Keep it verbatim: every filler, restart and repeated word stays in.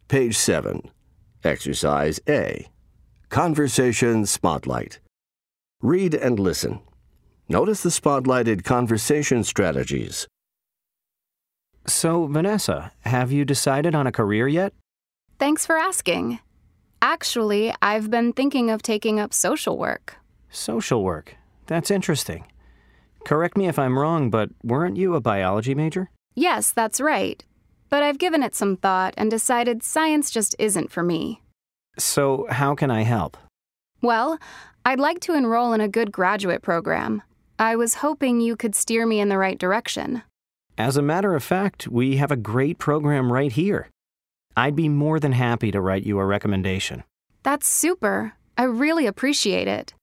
Page seven. Exercise A. Conversation Spotlight. Read and listen. Notice the spotlighted conversation strategies. So, Vanessa, have you decided on a career yet? Thanks for asking. Actually, I've been thinking of taking up social work. Social work. That's interesting. Correct me if I'm wrong, but weren't you a biology major? Yes, that's right. But I've given it some thought and decided science just isn't for me. So, how can I help? Well, I'd like to enroll in a good graduate program. I was hoping you could steer me in the right direction. As a matter of fact, we have a great program right here. I'd be more than happy to write you a recommendation. That's super. I really appreciate it.